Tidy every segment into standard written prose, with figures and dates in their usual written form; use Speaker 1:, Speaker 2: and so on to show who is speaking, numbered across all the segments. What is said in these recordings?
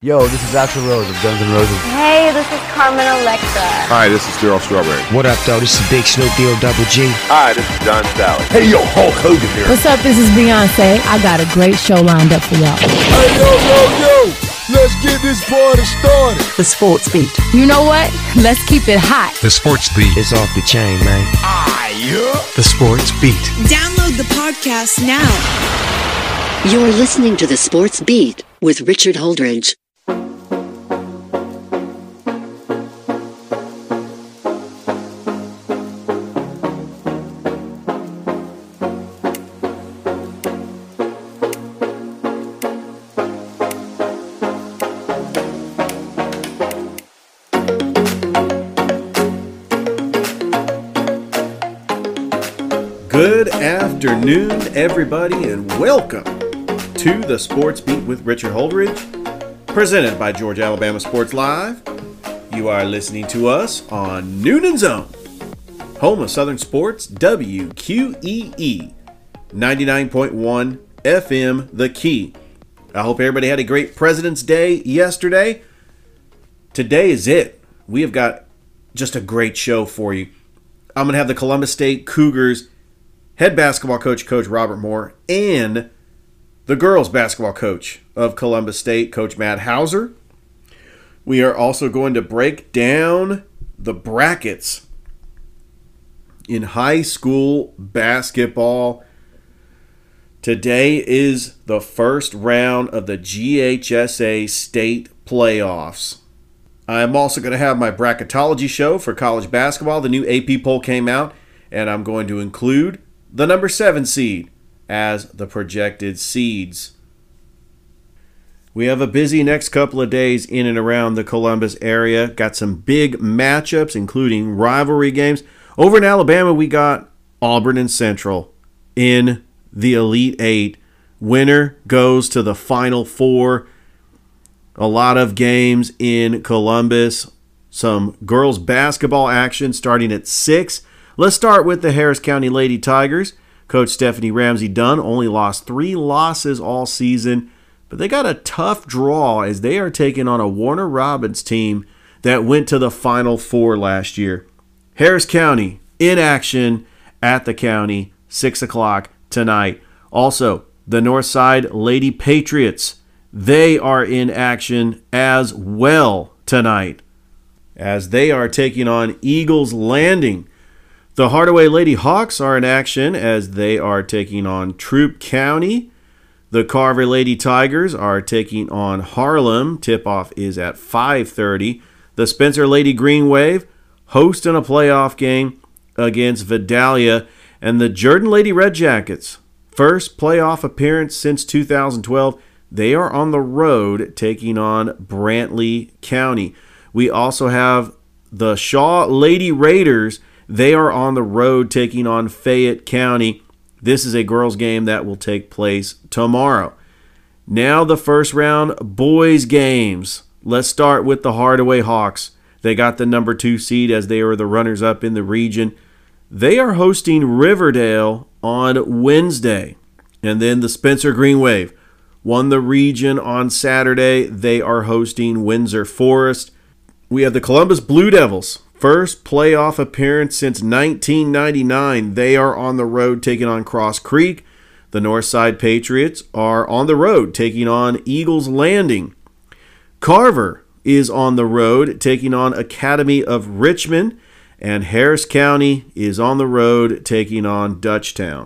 Speaker 1: Yo, this is Axl Rose of Guns N' Roses.
Speaker 2: Hey, this is Carmen Electra.
Speaker 3: Hi, this is Daryl Strawberry.
Speaker 4: What up, though? This is Big Snoop Double G.
Speaker 3: Hi, this is John Sally.
Speaker 5: Hey, yo, Hulk Hogan here.
Speaker 6: What's up? This is Beyonce. I got a great show lined up for y'all.
Speaker 5: Hey, yo. Let's get this party started.
Speaker 7: The Sports Beat.
Speaker 6: You know what? Let's keep it hot.
Speaker 4: The Sports Beat. It's off the chain, man.
Speaker 5: Yeah.
Speaker 4: The Sports Beat.
Speaker 8: Download the podcast now.
Speaker 7: You're listening to The Sports Beat with Richard Holdridge.
Speaker 9: Good afternoon, everybody, and welcome to the Sports Beat with Richard Holdridge, presented by Georgia Alabama Sports Live. You are listening to us on Noonan Zone, home of Southern Sports, WQEE 99.1 FM, The Key. I hope everybody had a great President's Day yesterday. Today is it. We have got just a great show for you. I'm going to have the Columbus State Cougars head basketball coach, Coach Robert Moore, and the girls basketball coach of Columbus State, Coach Matt Hauser. We are also going to break down the brackets in high school basketball. Today is the first round of the GHSA state playoffs. I'm also going to have my bracketology show for college basketball. The new AP poll came out, and I'm going to include the number 7 seed as the projected seeds. We have a busy next couple of days in and around the Columbus area. Got some big matchups, including rivalry games. Over in Alabama, we got Auburn and Central in the Elite Eight. Winner goes to the Final Four. A lot of games in Columbus. Some girls basketball action starting at 6. Let's start with the Harris County Lady Tigers. Coach Stephanie Ramsey Dunn only lost 3 losses all season, but they got a tough draw as they are taking on a Warner Robins team that went to the Final Four last year. Harris County in action at the county, 6 o'clock tonight. Also, the Northside Lady Patriots, they are in action as well tonight as they are taking on Eagles Landing. The Hardaway Lady Hawks are in action as they are taking on Troup County. The Carver Lady Tigers are taking on Harlem. Tip-off is at 5:30. The Spencer Lady Green Wave hosting a playoff game against Vidalia. And the Jordan Lady Red Jackets, first playoff appearance since 2012. They are on the road taking on Brantley County. We also have the Shaw Lady Raiders. They are on the road taking on Fayette County. This is a girls' game that will take place tomorrow. Now the first round boys' games. Let's start with the Hardaway Hawks. They got the number 2 seed as they are the runners-up in the region. They are hosting Riverdale on Wednesday. And then the Spencer Green Wave won the region on Saturday. They are hosting Windsor Forest. We have the Columbus Blue Devils. First playoff appearance since 1999. They are on the road taking on Cross Creek. The Northside Patriots are on the road taking on Eagles Landing. Carver is on the road taking on Academy of Richmond. And Harris County is on the road taking on Dutchtown.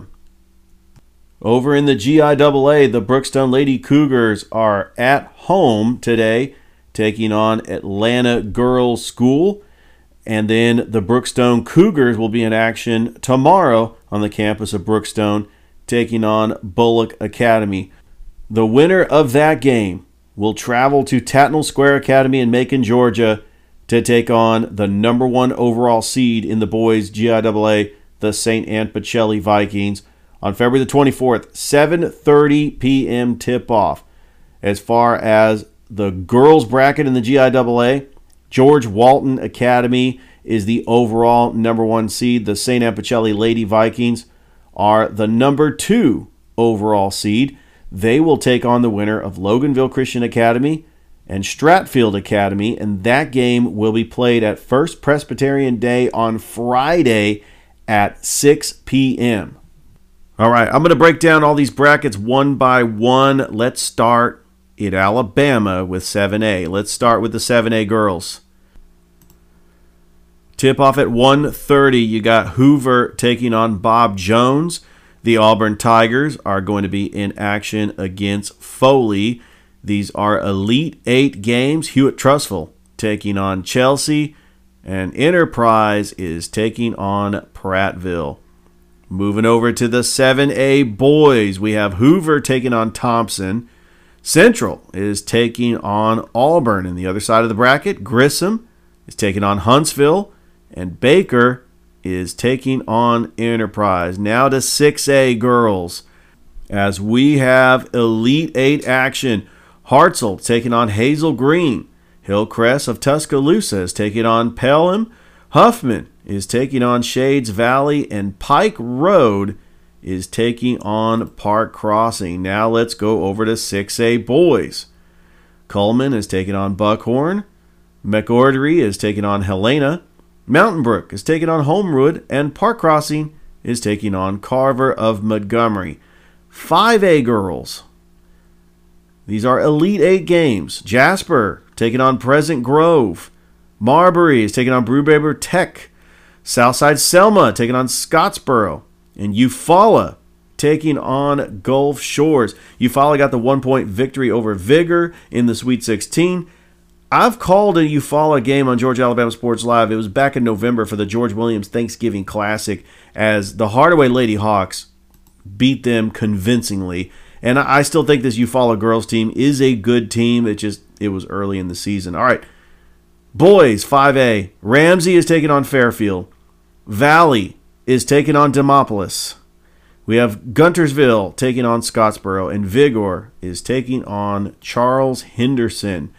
Speaker 9: Over in the GIAA, the Brookstone Lady Cougars are at home today taking on Atlanta Girls School. And then the Brookstone Cougars will be in action tomorrow on the campus of Brookstone, taking on Bullock Academy. The winner of that game will travel to Tatnall Square Academy in Macon, Georgia, to take on the number 1 overall seed in the boys' GIAA, the St. Anne Pacelli Vikings, on February the 24th, 7:30 p.m. tip-off. As far as the girls' bracket in the GIAA, George Walton Academy is the overall number 1 seed. The St. Anne Pacelli Lady Vikings are the number 2 overall seed. They will take on the winner of Loganville Christian Academy and Stratfield Academy, and that game will be played at First Presbyterian Day on Friday at 6 p.m. All right, I'm going to break down all these brackets one by one. Let's start at Alabama with 7A. Let's start with the 7A girls. Tip-off at 1:30, you got Hoover taking on Bob Jones. The Auburn Tigers are going to be in action against Foley. These are Elite 8 games. Hewitt-Trussville taking on Chelsea, and Enterprise is taking on Prattville. Moving over to the 7A boys, we have Hoover taking on Thompson. Central is taking on Auburn. And the other side of the bracket, Grissom is taking on Huntsville, and Baker is taking on Enterprise. Now to 6A girls, as we have Elite 8 action. Hartzell taking on Hazel Green. Hillcrest of Tuscaloosa is taking on Pelham. Huffman is taking on Shades Valley, and Pike Road is taking on Park Crossing. Now let's go over to 6A boys. Coleman is taking on Buckhorn. McOrdery is taking on Helena. Mountain Brook is taking on Homewood, and Park Crossing is taking on Carver of Montgomery. 5A girls. These are Elite 8 games. Jasper taking on Pleasant Grove. Marbury is taking on Brewbaber Tech. Southside Selma taking on Scottsboro. And Eufaula taking on Gulf Shores. Eufaula got the 1-point victory over Vigor in the Sweet 16. I've called a Eufaula game on Georgia Alabama Sports Live. It was back in November for the George Williams Thanksgiving Classic as the Hardaway Lady Hawks beat them convincingly. And I still think this Eufaula girls team is a good team. It was early in the season. All right. Boys, 5A. Ramsey is taking on Fairfield. Valley is taking on Demopolis. We have Guntersville taking on Scottsboro. And Vigor is taking on Charles Henderson.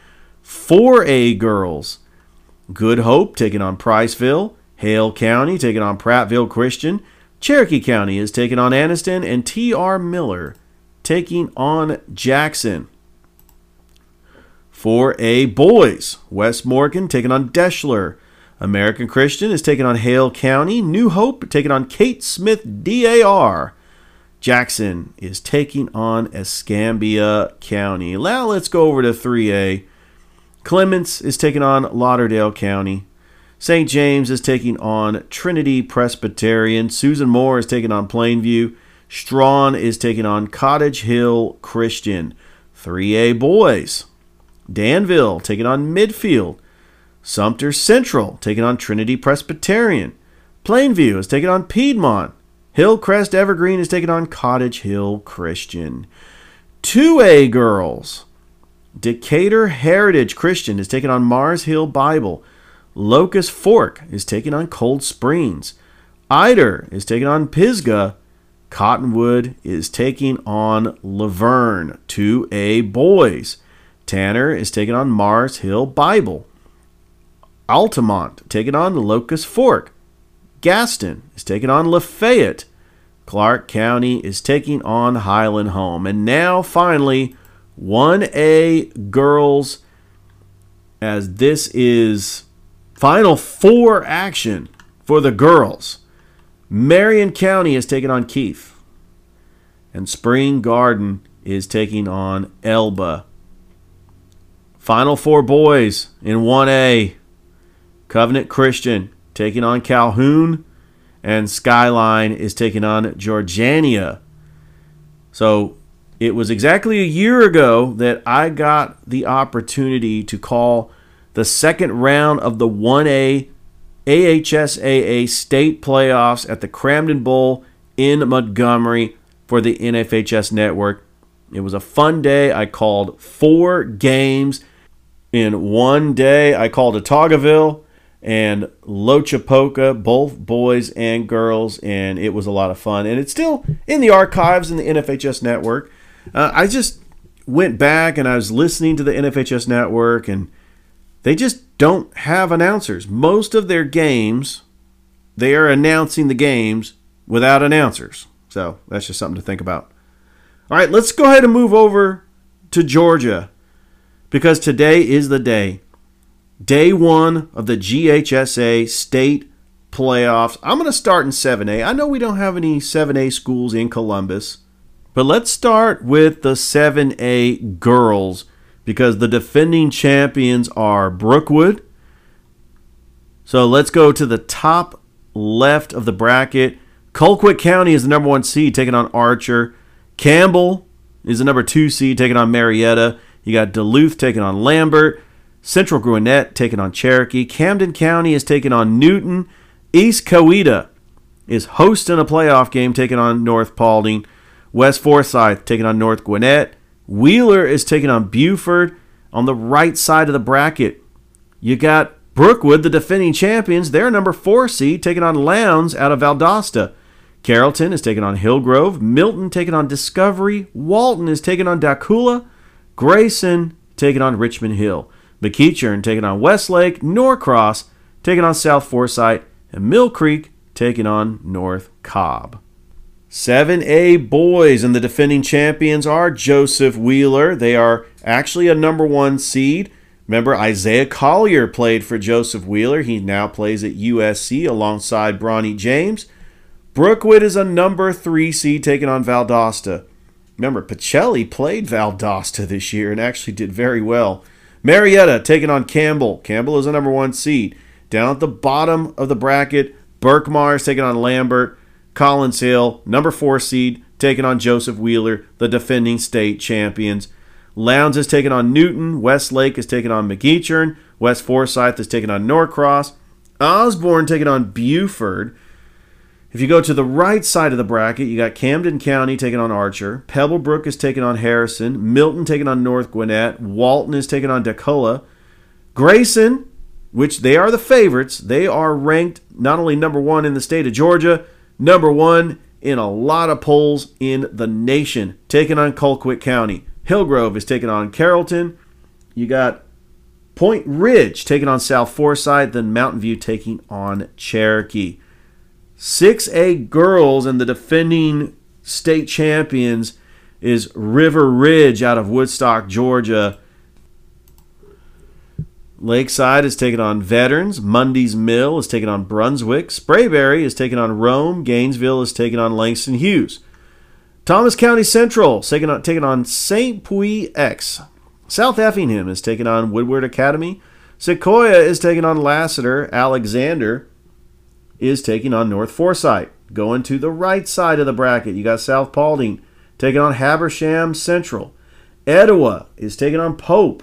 Speaker 9: 4A girls. Good Hope taking on Priceville. Hale County taking on Prattville Christian. Cherokee County is taking on Anniston. And T.R. Miller taking on Jackson. 4A boys. West Morgan taking on Deschler. American Christian is taking on Hale County. New Hope taking on Kate Smith DAR. Jackson is taking on Escambia County. Now let's go over to 3A. Clements is taking on Lauderdale County. St. James is taking on Trinity Presbyterian. Susan Moore is taking on Plainview. Strawn is taking on Cottage Hill Christian. 3A boys. Danville taking on Midfield. Sumter Central taking on Trinity Presbyterian. Plainview is taking on Piedmont. Hillcrest Evergreen is taking on Cottage Hill Christian. 2A girls. Decatur Heritage Christian is taking on Mars Hill Bible. Locust Fork is taking on Cold Springs. Eider is taking on Pisgah. Cottonwood is taking on Laverne. 2A boys. Tanner is taking on Mars Hill Bible. Altamont taking on Locust Fork. Gaston is taking on Lafayette. Clark County is taking on Highland Home. And now finally 1A girls, as this is Final Four action for the girls. Marion County is taking on Keith. And Spring Garden is taking on Elba. Final Four boys in 1A. Covenant Christian taking on Calhoun. And Skyline is taking on Georgiania. So it was exactly a year ago that I got the opportunity to call the second round of the 1A AHSAA state playoffs at the Cramden Bowl in Montgomery for the NFHS network. It was a fun day. I called 4 games in one day. I called Otagoville and Lochapoka, both boys and girls, and it was a lot of fun. And it's still in the archives in the NFHS network. I just went back and I was listening to the NFHS network, and they just don't have announcers. Most of their games, they are announcing the games without announcers. So that's just something to think about. All right, let's go ahead and move over to Georgia. because today is the day. Day one of the GHSA state playoffs. I'm going to start in 7A. I know we don't have any 7A schools in Columbus, but let's start with the 7A girls because the defending champions are Brookwood. So let's go to the top left of the bracket. Colquitt County is the number 1 seed taking on Archer. Campbell is the number 2 seed taking on Marietta. You got Duluth taking on Lambert. Central Gwinnett taking on Cherokee. Camden County is taking on Newton. East Coweta is hosting a playoff game taking on North Paulding. West Forsyth taking on North Gwinnett. Wheeler is taking on Buford. On the right side of the bracket, you got Brookwood, the defending champions. They're number 4 seed taking on Lowndes out of Valdosta. Carrollton is taking on Hillgrove. Milton taking on Discovery. Walton is taking on Dacula. Grayson taking on Richmond Hill. McEachern taking on Westlake. Norcross taking on South Forsyth. And Mill Creek taking on North Cobb. 7A boys, and the defending champions are Joseph Wheeler. They are actually a number 1 seed. Remember, Isaiah Collier played for Joseph Wheeler. He now plays at USC alongside Bronny James. Brookwood is a number 3 seed taking on Valdosta. Remember, Pacelli played Valdosta this year and actually did very well. Marietta taking on Campbell. Campbell is a number 1 seed. Down at the bottom of the bracket, Berkmar is taking on Lambert. Collins Hill, number 4 seed, taking on Joseph Wheeler, the defending state champions. Lowndes is taking on Newton. Westlake is taking on McEachern. West Forsyth is taking on Norcross. Osborne taking on Buford. If you go to the right side of the bracket, you got Camden County taking on Archer. Pebblebrook is taking on Harrison. Milton taking on North Gwinnett. Walton is taking on Dacula. Grayson, which they are the favorites, they are ranked not only number 1 in the state of Georgia, number 1 in a lot of polls in the nation, taking on Colquitt County. Hillgrove is taking on Carrollton. You got Point Ridge taking on South Forsyth, then Mountain View taking on Cherokee. 6A girls, and the defending state champions is River Ridge out of Woodstock, Georgia. Lakeside is taking on Veterans. Mundy's Mill is taking on Brunswick. Sprayberry is taking on Rome. Gainesville is taking on Langston Hughes. Thomas County Central taking on St. Pui X. South Effingham is taking on Woodward Academy. Sequoia is taking on Lassiter. Alexander is taking on North Forsyth. Going to the right side of the bracket, you got South Paulding taking on Habersham Central. Etowah is taking on Pope.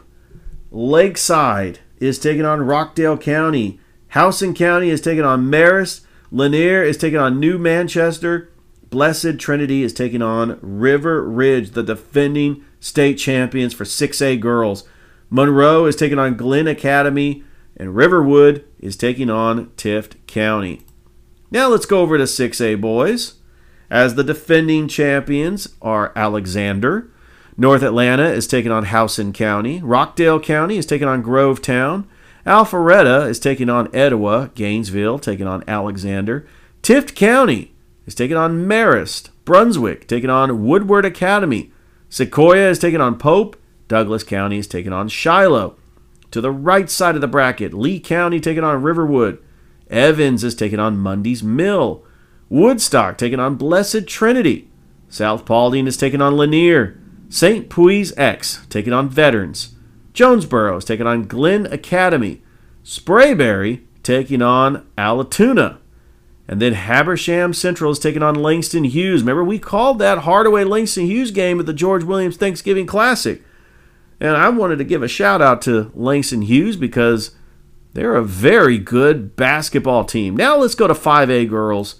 Speaker 9: Lakeside is taking on Rockdale County. Howson County is taking on Marist. Lanier is taking on New Manchester. Blessed Trinity is taking on River Ridge, the defending state champions for 6A girls. Monroe is taking on Glenn Academy. And Riverwood is taking on Tift County. Now let's go over to 6A boys. As the defending champions are Alexander. North Atlanta is taking on Howson County. Rockdale County is taking on Grovetown. Alpharetta is taking on Etowah. Gainesville taking on Alexander. Tift County is taking on Marist. Brunswick taking on Woodward Academy. Sequoia is taking on Pope. Douglas County is taking on Shiloh. To the right side of the bracket, Lee County taking on Riverwood. Evans is taking on Mundy's Mill. Woodstock taking on Blessed Trinity. South Paulding is taking on Lanier. St. Pui's X taking on Veterans. Jonesboro is taking on Glenn Academy. Sprayberry taking on Allatoona. And then Habersham Central is taking on Langston Hughes. Remember, we called that Hardaway-Langston Hughes game at the George Williams Thanksgiving Classic. And I wanted to give a shout out to Langston Hughes because they're a very good basketball team. Now let's go to 5A girls.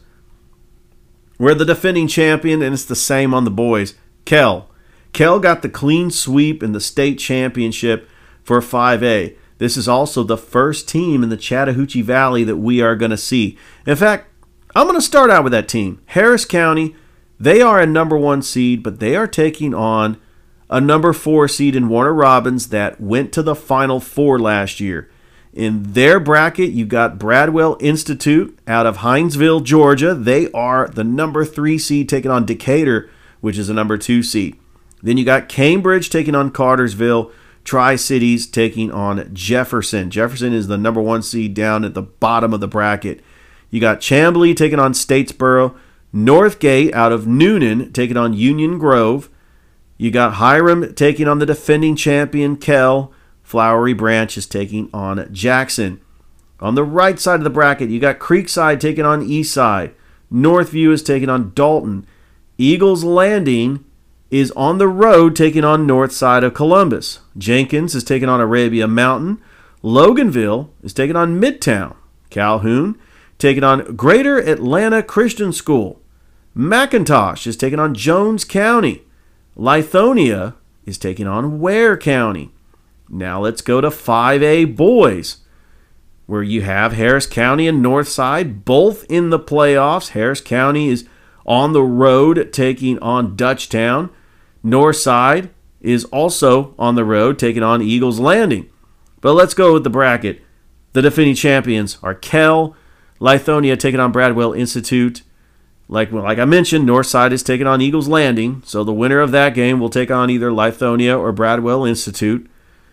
Speaker 9: We're the defending champion, and it's the same on the boys. Kell got the clean sweep in the state championship for 5A. This is also the first team in the Chattahoochee Valley that we are going to see. In fact, I'm going to start out with that team. Harris County, they are a number 1 seed, but they are taking on a number 4 seed in Warner Robins that went to the Final Four last year. In their bracket, you got Bradwell Institute out of Hinesville, Georgia. They are the number 3 seed taking on Decatur, which is a number 2 seed. Then you got Cambridge taking on Cartersville. Tri-Cities taking on Jefferson. Jefferson is the number 1 seed down at the bottom of the bracket. You got Chamblee taking on Statesboro. Northgate out of Noonan taking on Union Grove. You got Hiram taking on the defending champion Kell. Flowery Branch is taking on Jackson. On the right side of the bracket, you got Creekside taking on Eastside. Northview is taking on Dalton. Eagles Landing is on the road taking on north side of Columbus. Jenkins is taking on Arabia Mountain. Loganville is taking on Midtown. Calhoun taking on Greater Atlanta Christian School. McIntosh is taking on Jones County. Lithonia is taking on Ware County. Now let's go to 5A boys, where you have Harris County and Northside both in the playoffs. Harris County is on the road taking on Dutchtown. Northside is also on the road taking on Eagles Landing. But let's go with the bracket. The defending champions are Kell. Lithonia taking on Bradwell Institute. Like I mentioned, Northside is taking on Eagles Landing, so the winner of that game will take on either Lithonia or Bradwell Institute.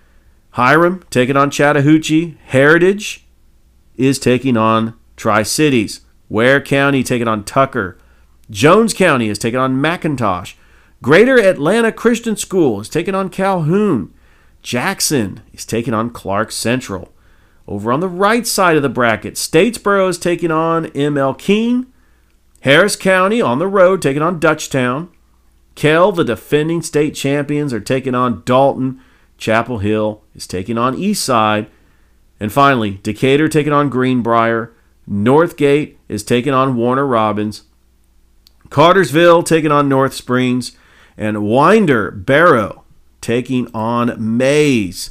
Speaker 9: Hiram taking on Chattahoochee. Heritage is taking on Tri-Cities. Ware County taking on Tucker. Jones County is taking on McIntosh. Greater Atlanta Christian School is taking on Calhoun. Jackson is taking on Clark Central. Over on the right side of the bracket, Statesboro is taking on M.L. Keene. Harris County on the road taking on Dutchtown. Kell, the defending state champions, are taking on Dalton. Chapel Hill is taking on Eastside. And finally, Decatur taking on Greenbrier. Northgate is taking on Warner Robins. Cartersville taking on North Springs. And Winder Barrow taking on Mays.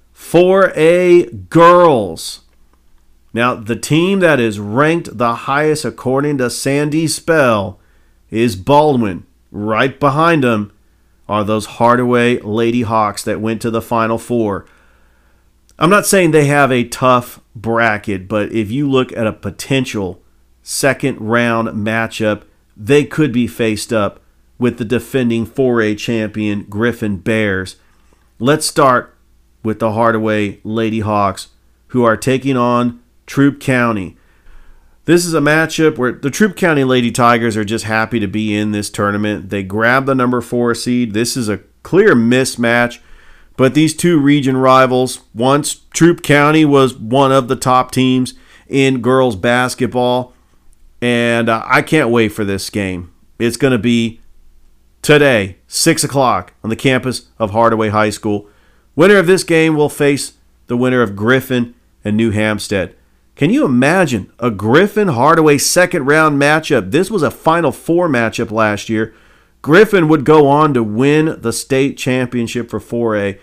Speaker 9: 4A girls. Now, the team that is ranked the highest according to Sandy Spell is Baldwin. Right behind them are those Hardaway Lady Hawks that went to the Final Four. I'm not saying they have a tough bracket, but if you look at a potential second-round matchup, they could be faced up with the defending 4A champion Griffin Bears. Let's start with the Hardaway Lady Hawks, who are taking on Troup County. This is a matchup where the Troup County Lady Tigers are just happy to be in this tournament. They grab the number 4 seed. This is a clear mismatch, but these two region rivals, once Troup County was one of the top teams in girls basketball, and I can't wait for this game. It's going to be today, 6 o'clock on the campus of Hardaway High School. Winner of this game will face the winner of Griffin and New Hampstead. Can you imagine a Griffin-Hardaway second-round matchup? This was a Final Four matchup last year. Griffin would go on to win the state championship for 4A.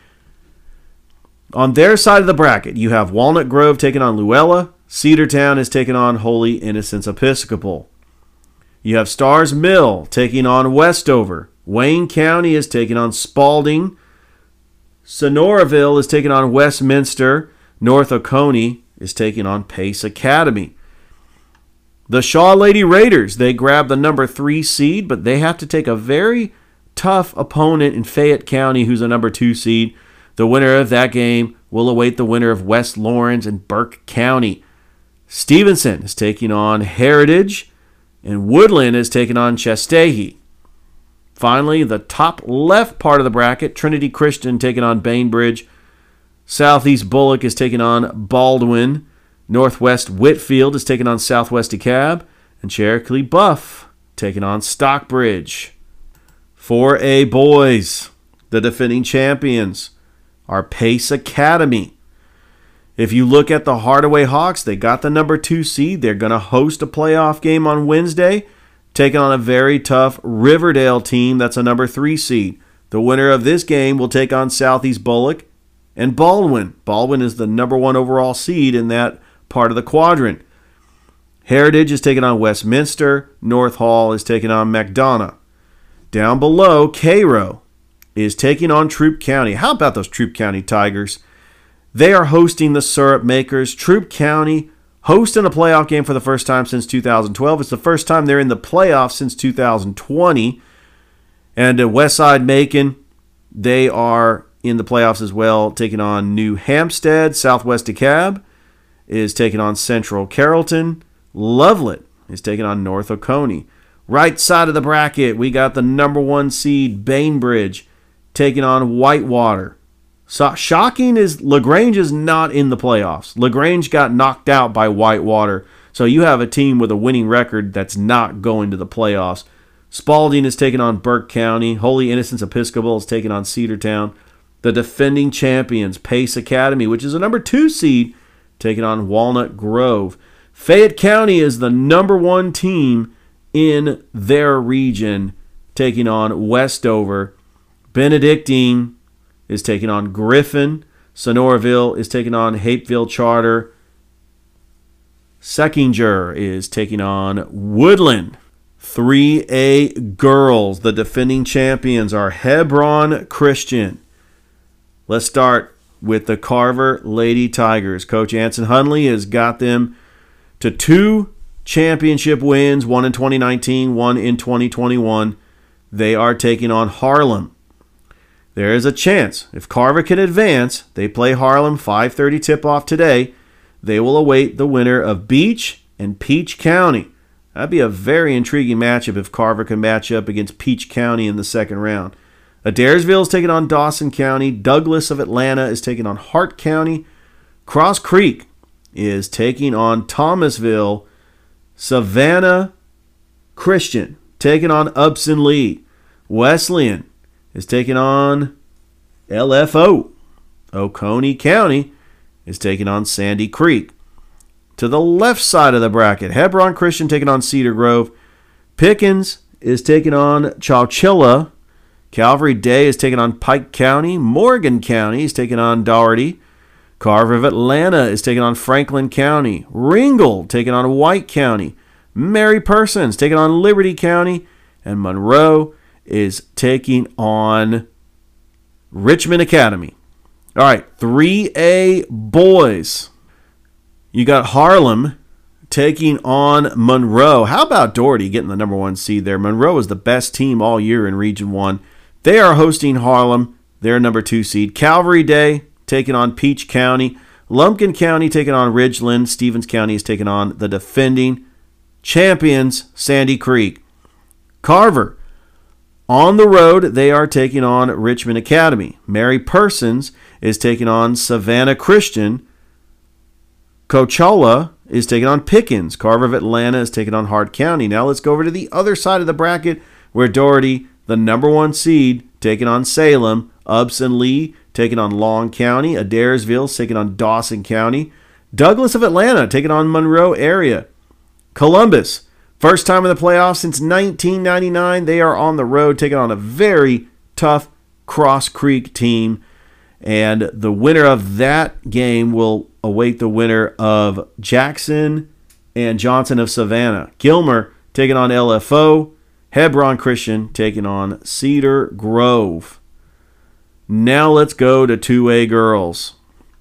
Speaker 9: On their side of the bracket, you have Walnut Grove taking on Luella. Cedartown is taking on Holy Innocents Episcopal. You have Stars Mill taking on Westover. Wayne County is taking on Spalding. Sonoraville is taking on Westminster. North Oconee is taking on Pace Academy. The Shaw Lady Raiders, they grab the number 3 seed, but they have to take a very tough opponent in Fayette County, who's a number 2 seed. The winner of that game will await the winner of West Lawrence and Burke County. Stevenson is taking on Heritage, and Woodland is taking on Chastahee. Finally, the top left part of the bracket, Trinity Christian taking on Bainbridge. Southeast Bullock is taking on Baldwin. Northwest Whitfield is taking on Southwest DeKalb. And Cherokee Buff taking on Stockbridge. 4A boys, the defending champions, are Pace Academy. If you look at the Hardaway Hawks, they got the number 2 seed. They're going to host a playoff game on Wednesday, taking on a very tough Riverdale team that's a number 3 seed. The winner of this game will take on Southeast Bullock and Baldwin. Baldwin is the number 1 overall seed in that part of the quadrant. Heritage is taking on Westminster. North Hall is taking on McDonough. Down below, Cairo is taking on Troup County. How about those Troup County Tigers? They are hosting the Syrup Makers. Troup County hosting a playoff game for the first time since 2012. It's the first time they're in the playoffs since 2020. And Westside Macon, they are in the playoffs as well, taking on New Hampstead. Southwest DeKalb is taking on Central Carrollton. Lovelet is taking on North Oconee. Right side of the bracket, we got the number 1 seed Bainbridge taking on Whitewater. So shocking is LaGrange is not in the playoffs. LaGrange got knocked out by Whitewater. So you have a team with a winning record that's not going to the playoffs. Spalding is taking on Burke County. Holy Innocents Episcopal is taking on Cedartown. The defending champions, Pace Academy, which is a number 2 seed, taking on Walnut Grove. Fayette County is the number 1 team in their region, taking on Westover. Benedictine is taking on Griffin. Sonoraville is taking on Hapeville Charter. Seckinger is taking on Woodland. 3A girls, the defending champions are Hebron Christian. Let's start with the Carver Lady Tigers. Coach Anson Hunley has got them to 2 championship wins, one in 2019, one in 2021. They are taking on Harlem. There is a chance. If Carver can advance, they play Harlem 5:30 tip-off today. They will await the winner of Beach and Peach County. That'd be a very intriguing matchup if Carver can match up against Peach County in the second round. Adairsville is taking on Dawson County. Douglas of Atlanta is taking on Hart County. Cross Creek is taking on Thomasville. Savannah Christian taking on Upson Lee. Wesleyan is taking on LFO. Oconee County is taking on Sandy Creek. To the left side of the bracket, Hebron Christian taking on Cedar Grove. Pickens is taking on Chowchilla. Calvary Day is taking on Pike County. Morgan County is taking on Dougherty. Carver of Atlanta is taking on Franklin County. Ringgold taking on White County. Mary Persons taking on Liberty County. And Monroe is taking on Richmond Academy. All right, 3A boys. You got Harlem taking on Monroe. How about Dougherty getting the number 1 seed there? Monroe is the best team all year in Region 1. They are hosting Harlem. They're number 2 seed. Calvary Day taking on Peach County. Lumpkin County taking on Ridgeland. Stevens County is taking on the defending champions, Sandy Creek. Carver, on the road, they are taking on Richmond Academy. Mary Persons is taking on Savannah Christian. Coachella is taking on Pickens. Carver of Atlanta is taking on Hart County. Now let's go over to the other side of the bracket where Dougherty, the number 1 seed, taking on Salem. Upson Lee taking on Long County. Adairsville taking on Dawson County. Douglas of Atlanta taking on Monroe area. Columbus, first time in the playoffs since 1999. They are on the road taking on a very tough Cross Creek team. And the winner of that game will await the winner of Jackson and Johnson of Savannah. Gilmer taking on LFO. Hebron Christian taking on Cedar Grove. Now let's go to 2A girls,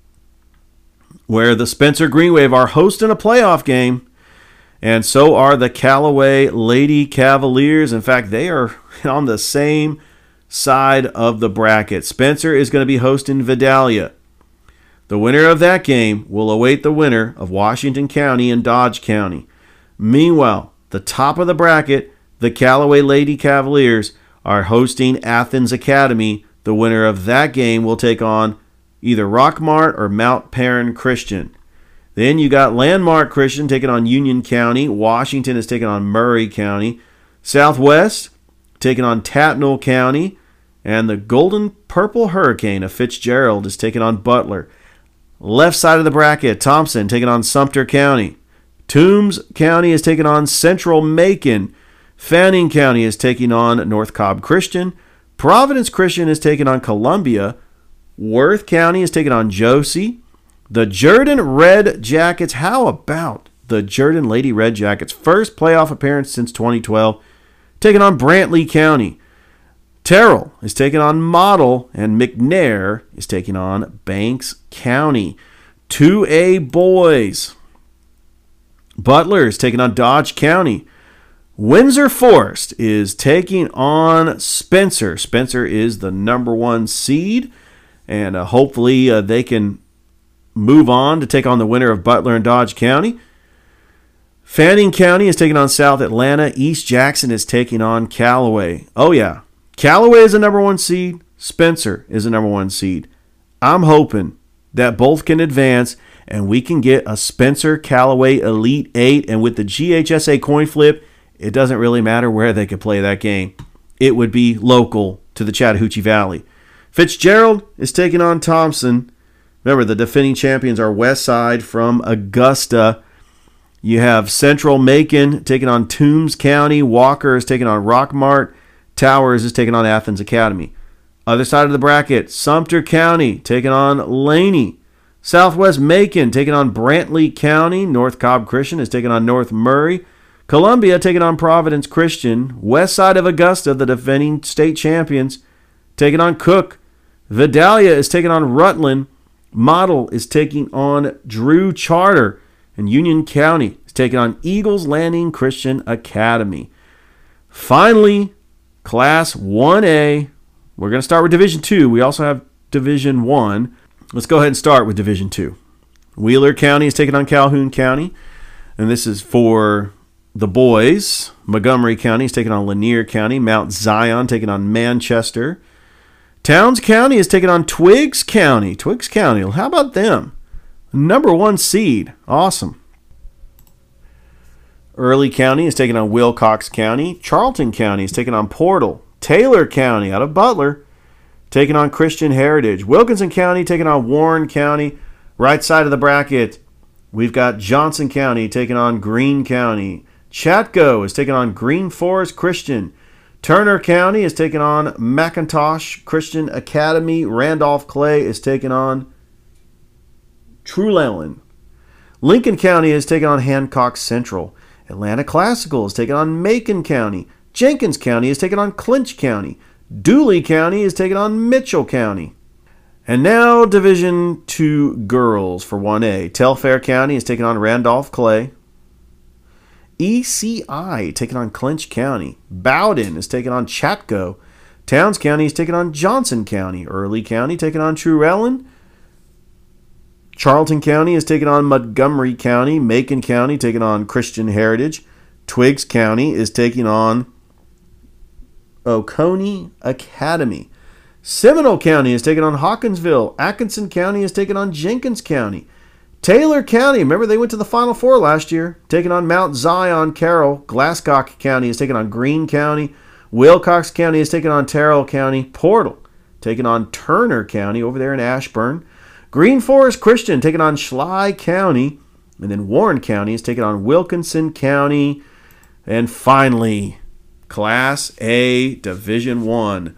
Speaker 9: where the Spencer Green Wave are hosting a playoff game, and so are the Callaway Lady Cavaliers. In fact, they are on the same side of the bracket. Spencer is going to be hosting Vidalia. The winner of that game will await the winner of Washington County and Dodge County. Meanwhile, the top of the bracket, the Callaway Lady Cavaliers are hosting Athens Academy. The winner of that game will take on either Rockmart or Mount Perrin Christian. Then you got Landmark Christian taking on Union County. Washington is taking on Murray County. Southwest taking on Tattnall County. And the Golden Purple Hurricane of Fitzgerald is taking on Butler. Left side of the bracket, Thompson taking on Sumter County. Toombs County is taking on Central Macon. Fanning County is taking on North Cobb Christian. Providence Christian is taking on Columbia. Worth County is taking on Josie. The Jordan Red Jackets, how about the Jordan Lady Red Jackets? First playoff appearance since 2012, taking on Brantley County. Terrell is taking on Model, and McNair is taking on Banks County. 2A boys. Butler is taking on Dodge County. Windsor Forest is taking on Spencer. Spencer is the number 1 seed. And hopefully they can move on to take on the winner of Butler and Dodge County. Fanning County is taking on South Atlanta. East Jackson is taking on Callaway. Oh, yeah. Callaway is the number 1 seed. Spencer is the number 1 seed. I'm hoping that both can advance and we can get a Spencer Callaway Elite 8. And with the GHSA coin flip, it doesn't really matter where they could play that game. It would be local to the Chattahoochee Valley. Fitzgerald is taking on Thompson. Remember, the defending champions are Westside from Augusta. You have Central Macon taking on Toombs County. Walker is taking on Rockmart. Towers is taking on Athens Academy. Other side of the bracket, Sumter County taking on Laney. Southwest Macon taking on Brantley County. North Cobb Christian is taking on North Murray. Columbia taking on Providence Christian. West side of Augusta, the defending state champions, taking on Cook. Vidalia is taking on Rutland. Model is taking on Drew Charter. And Union County is taking on Eagles Landing Christian Academy. Finally, Class 1A. We're going to start with Division 2. We also have Division 1. Let's go ahead and start with Division 2. Wheeler County is taking on Calhoun County. And this is for the boys. Montgomery County is taking on Lanier County. Mount Zion taking on Manchester. Towns County is taking on Twiggs County. Twiggs County, how about them? Number 1 seed. Awesome. Early County is taking on Wilcox County. Charlton County is taking on Portal. Taylor County out of Butler taking on Christian Heritage. Wilkinson County taking on Warren County. Right side of the bracket, we've got Johnson County taking on Greene County. Chatco is taking on Green Forest Christian. Turner County is taking on McIntosh Christian Academy. Randolph Clay is taking on Trulellen. Lincoln County is taking on Hancock Central. Atlanta Classical is taking on Macon County. Jenkins County is taking on Clinch County. Dooley County is taking on Mitchell County. And now Division 2 girls for 1A. Telfair County is taking on Randolph Clay. ECI taking on Clinch County. Bowden is taking on Chatco. Towns County is taking on Johnson County. Early County taking on Trurellen. Charlton County is taking on Montgomery County. Macon County taking on Christian Heritage. Twiggs County is taking on Oconee Academy. Seminole County is taking on Hawkinsville. Atkinson County is taking on Jenkins County. Taylor County, remember they went to the Final Four last year, taking on Mount Zion Carroll. Glasscock County is taking on Greene County. Wilcox County is taking on Terrell County. Portal taking on Turner County over there in Ashburn. Green Forest Christian taking on Schley County. And then Warren County is taking on Wilkinson County. And finally, Class A, Division 1.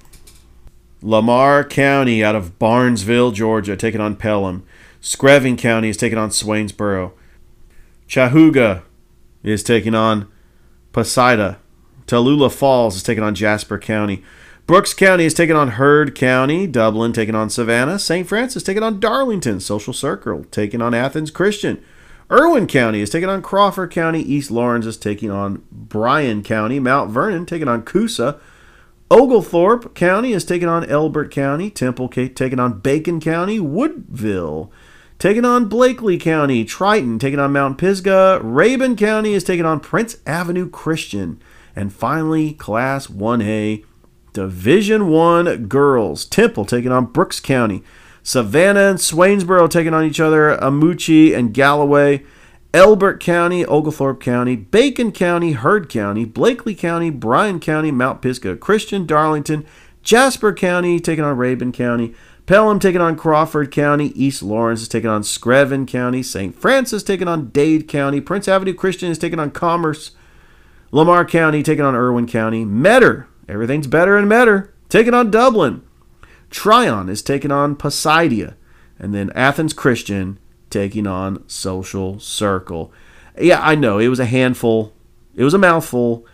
Speaker 9: Lamar County out of Barnesville, Georgia, taking on Pelham. Screven County is taking on Swainsboro. Chahuga is taking on Poseida. Tallulah Falls is taking on Jasper County. Brooks County is taking on Heard County. Dublin taking on Savannah. St. Francis taking on Darlington. Social Circle taking on Athens Christian. Irwin County is taking on Crawford County. East Lawrence is taking on Bryan County. Mount Vernon taking on Coosa. Oglethorpe County is taking on Elbert County. Temple taking on Bacon County. Woodville taking on Blakely County. Triton taking on Mount Pisgah. Rabun County is taking on Prince Avenue Christian. And finally, Class 1A, Division 1 girls. Temple taking on Brooks County. Savannah and Swainsboro taking on each other. Amuchi and Galloway. Elbert County, Oglethorpe County, Bacon County, Heard County, Blakely County, Bryan County, Mount Pisgah Christian, Darlington, Jasper County taking on Rabun County, Pelham taking on Crawford County, East Lawrence is taking on Screven County, St. Francis taking on Dade County, Prince Avenue Christian is taking on Commerce, Lamar County taking on Irwin County, Metter, everything's better and Metter, taking on Dublin, Tryon is taking on Poseidia, and then Athens Christian taking on Social Circle. Yeah, I know, it was a handful. It was a mouthful.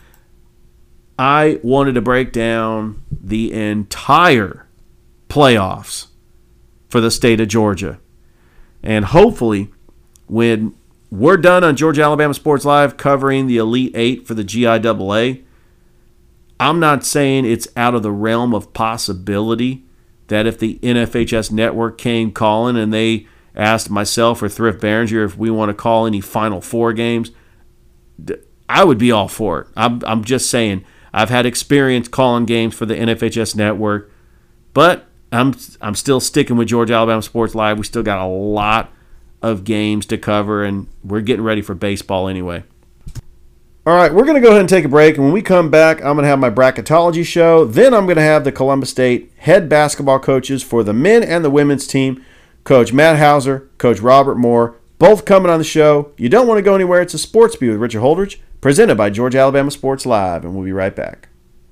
Speaker 9: I wanted to break down the entire playoffs for the state of Georgia. And hopefully, when we're done on Georgia Alabama Sports Live covering the Elite Eight for the GIAA, I'm not saying it's out of the realm of possibility that if the NFHS network came calling and they asked myself or Thrift Behringer if we want to call any Final Four games, I would be all for it. I'm just saying, I've had experience calling games for the NFHS network, but I'm still sticking with Georgia Alabama Sports Live. We still got a lot of games to cover, and we're getting ready for baseball anyway. All right, we're going to go ahead and take a break, and when we come back, I'm going to have my bracketology show. Then I'm going to have the Columbus State head basketball coaches for the men and the women's team, Coach Matt Hauser, Coach Robert Moore, both coming on the show. You don't want to go anywhere. It's a Sports Beat with Richard Holdridge, presented by Georgia Alabama Sports Live, and we'll be right back.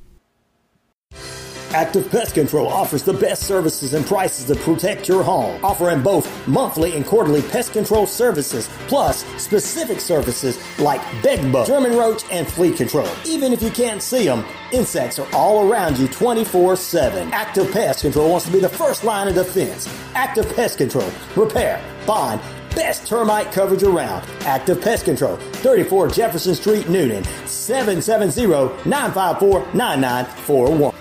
Speaker 10: Active Pest Control offers the best services and prices to protect your home, offering both monthly and quarterly pest control services, plus specific services like bed bug, German roach, and flea control. Even if you can't see them, insects are all around you 24/7. Active Pest Control wants to be the first line of defense. Active Pest Control. Repair, bind, best termite coverage around. Active Pest Control, 34 Jefferson Street, Noonan, 770-954-9941.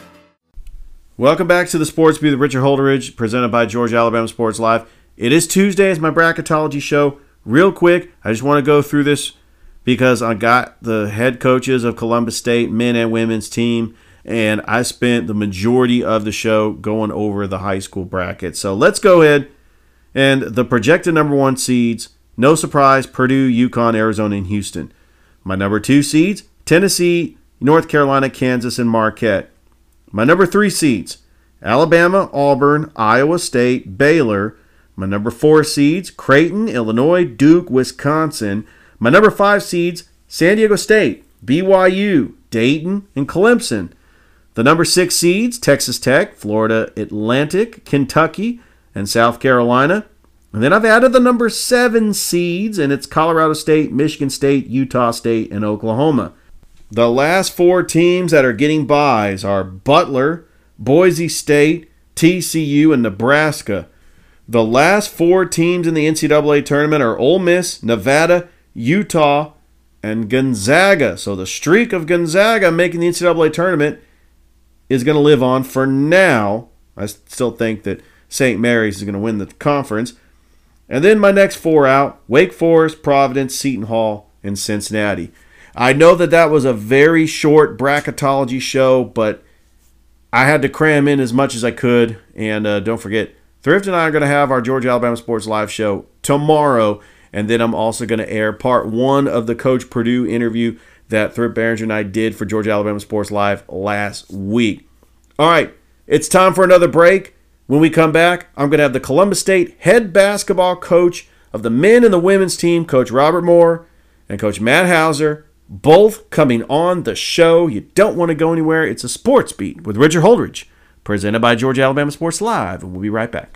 Speaker 9: Welcome back to the Sports Beat with Richard Holdridge, presented by Georgia Alabama Sports Live. It is Tuesday. It's my bracketology show. Real quick, I just want to go through this because I got the head coaches of Columbus State men and women's team, and I spent the majority of the show going over the high school bracket. So let's go ahead. And the projected number 1 seeds, no surprise, Purdue, UConn, Arizona, and Houston. My number 2 seeds, Tennessee, North Carolina, Kansas, and Marquette. My number 3 seeds, Alabama, Auburn, Iowa State, Baylor. My number 4 seeds, Creighton, Illinois, Duke, Wisconsin. My number 5 seeds, San Diego State, BYU, Dayton, and Clemson. The number 6 seeds, Texas Tech, Florida Atlantic, Kentucky, and South Carolina. And then I've added the number 7 seeds, and it's Colorado State, Michigan State, Utah State, and Oklahoma. The last 4 teams that are getting byes are Butler, Boise State, TCU, and Nebraska. The last 4 teams in the NCAA tournament are Ole Miss, Nevada, Utah, and Gonzaga. So the streak of Gonzaga making the NCAA tournament is going to live on for now. I still think that St. Mary's is going to win the conference. And then my next 4 out, Wake Forest, Providence, Seton Hall, and Cincinnati. I know that was a very short bracketology show, but I had to cram in as much as I could. And don't forget, Thrift and I are going to have our Georgia Alabama Sports Live show tomorrow. And then I'm also going to air part 1 of the Coach Purdue interview that Thrift Behringer and I did for Georgia Alabama Sports Live last week. All right, it's time for another break. When we come back, I'm going to have the Columbus State head basketball coach of the men and the women's team, Coach Robert Moore and Coach Matt Hauser, both coming on the show. You don't want to go anywhere. It's a Sports Beat with Richard Holdridge, presented by Georgia Alabama Sports Live, and we'll be right back.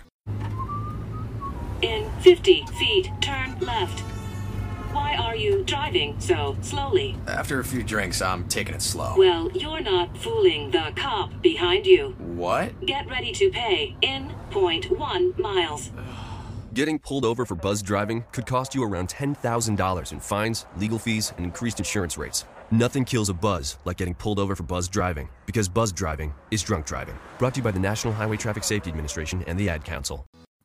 Speaker 11: In 50 feet, turn left. Why are you driving so slowly?
Speaker 12: After a few drinks, I'm taking it slow.
Speaker 11: Well, you're not fooling the cop behind you.
Speaker 12: What?
Speaker 11: Get ready to pay in 0.1 miles.
Speaker 13: Getting pulled over for buzz driving could cost you around $10,000 in fines, legal fees, and increased insurance rates. Nothing kills a buzz like getting pulled over for buzz driving, because buzz driving is drunk driving. Brought to you by the National Highway Traffic Safety Administration and the Ad Council.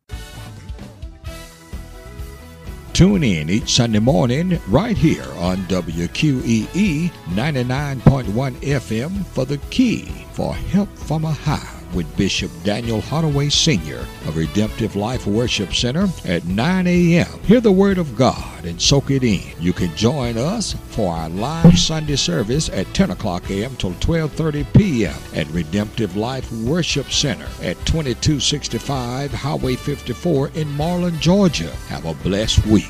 Speaker 14: Tune in each Sunday morning right here on WQEE 99.1 FM for The Key for Help from a High with Bishop Daniel Holloway Sr. of Redemptive Life Worship Center at 9 a.m. Hear the Word of God and soak it in. You can join us for our live Sunday service at 10 o'clock a.m. till 12:30 p.m. at Redemptive Life Worship Center at 2265 Highway 54 in Marlin, Georgia. Have a blessed week.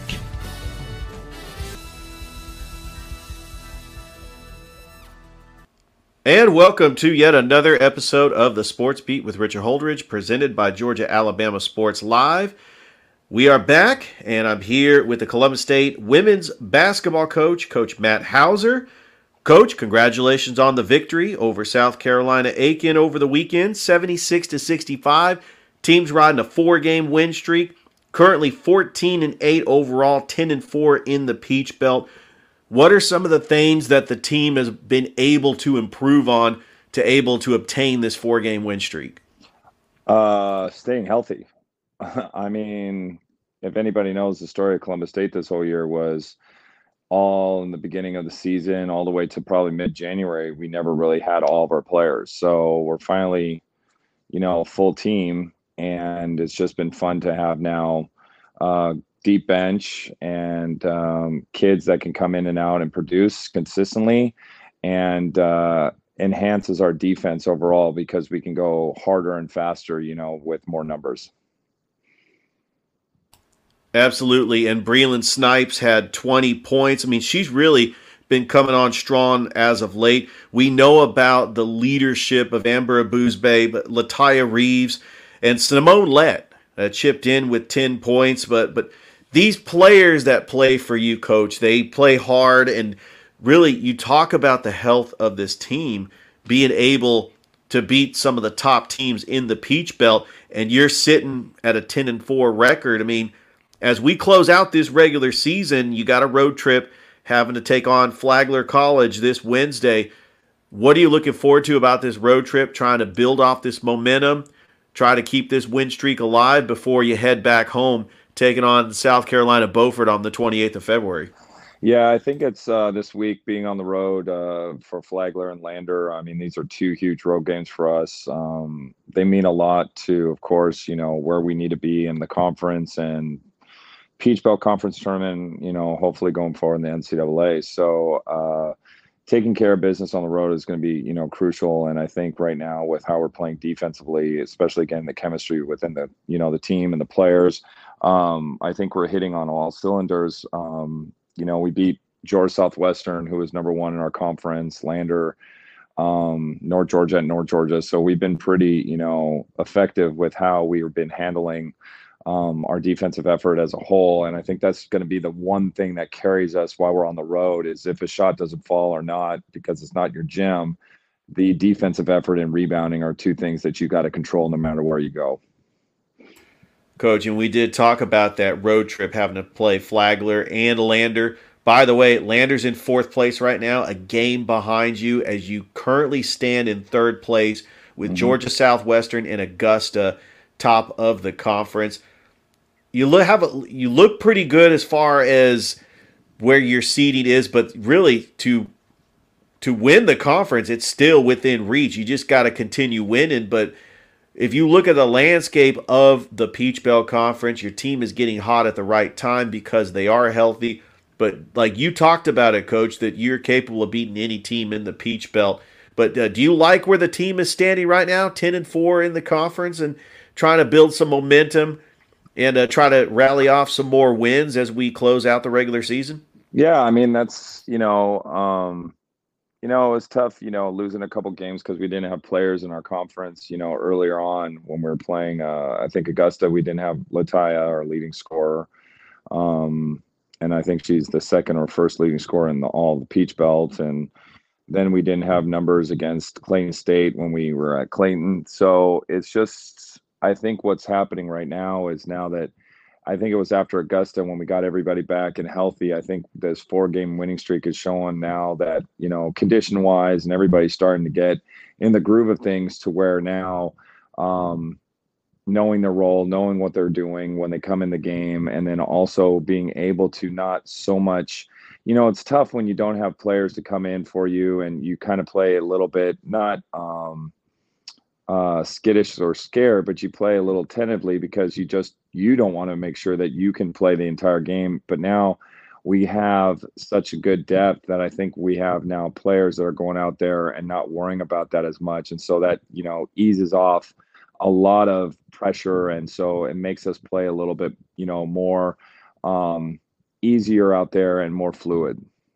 Speaker 9: And welcome to yet another episode of the Sports Beat with Richard Holdridge, presented by Georgia Alabama Sports Live. We are back, and I'm here with the Columbus State women's basketball coach, Coach Matt Hauser. Coach, congratulations on the victory over South Carolina Aiken over the weekend, 76-65. Team's riding a 4-game win streak, currently 14-8 overall, 10-4 in the Peach Belt. What are some of the things that the team has been able to improve on to able to obtain this 4-game win streak?
Speaker 15: Staying healthy. I mean, if anybody knows the story of Columbus State this whole year was all in the beginning of the season, all the way to probably mid-January, we never really had all of our players. So we're finally, a full team, and it's just been fun to have now deep bench and kids that can come in and out and produce consistently, and enhances our defense overall because we can go harder and faster, with more numbers.
Speaker 9: Absolutely. And Breland Snipes had 20 points. I mean, she's really been coming on strong as of late. We know about the leadership of Amber Abuzbe, but Lataya Reeves and Simone Lett chipped in with 10 points. But these players that play for you, Coach, they play hard. And really, you talk about the health of this team being able to beat some of the top teams in the Peach Belt, and you're sitting at a 10-4 record. I mean, as we close out this regular season, you got a road trip having to take on Flagler College this Wednesday. What are you looking forward to about this road trip, trying to build off this momentum, try to keep this win streak alive before you head back home, taking on South Carolina Beaufort on the 28th of February?
Speaker 15: Yeah, I think it's this week being on the road for Flagler and Lander. I mean, these are two huge road games for us. They mean a lot to, of course, where we need to be in the conference and Peach Belt Conference tournament, hopefully going forward in the NCAA. So taking care of business on the road is going to be, crucial. And I think right now with how we're playing defensively, especially again, the chemistry within the, the team and the players, I think we're hitting on all cylinders. We beat Georgia Southwestern, who was number 1 in our conference, Lander, North Georgia and North Georgia. So we've been pretty, effective with how we've been handling our defensive effort as a whole. And I think that's going to be the one thing that carries us while we're on the road is if a shot doesn't fall or not, because it's not your gym, the defensive effort and rebounding are two things that you got to control no matter where you go.
Speaker 9: Coach, and we did talk about that road trip having to play Flagler and Lander. By the way, Lander's in 4th place right now, a game behind you as you currently stand in 3rd place with Georgia Southwestern and Augusta top of the conference. You look pretty good as far as where your seeding is, but really to win the conference, it's still within reach. You just got to continue winning. But if you look at the landscape of the Peach Belt Conference, your team is getting hot at the right time because they are healthy. But like you talked about it, Coach, that you're capable of beating any team in the Peach Belt. But do you like where the team is standing right now, 10-4 in the conference, and trying to build some momentum and try to rally off some more wins as we close out the regular season?
Speaker 15: Yeah, I mean, that's, it was tough, losing a couple games because we didn't have players in our conference, earlier on when we were playing, I think Augusta, we didn't have Lataya, our leading scorer. And I think she's the 2nd or 1st leading scorer in all the Peach Belt. And then we didn't have numbers against Clayton State when we were at Clayton. So it's just, I think what's happening right now is now that I think it was after Augusta when we got everybody back and healthy. I think this 4-game winning streak is showing now that, condition wise and everybody's starting to get in the groove of things to where now knowing their role, knowing what they're doing when they come in the game, and then also being able to not so much, it's tough when you don't have players to come in for you and you kind of play a little bit, not skittish or scared, but you play a little tentatively because you don't want to make sure that you can play the entire game. But now we have such a good depth that I think we have now players that are going out there and not worrying about that as much. And so that, eases off a lot of pressure. And so it makes us play a little bit, more easier out there and more fluid.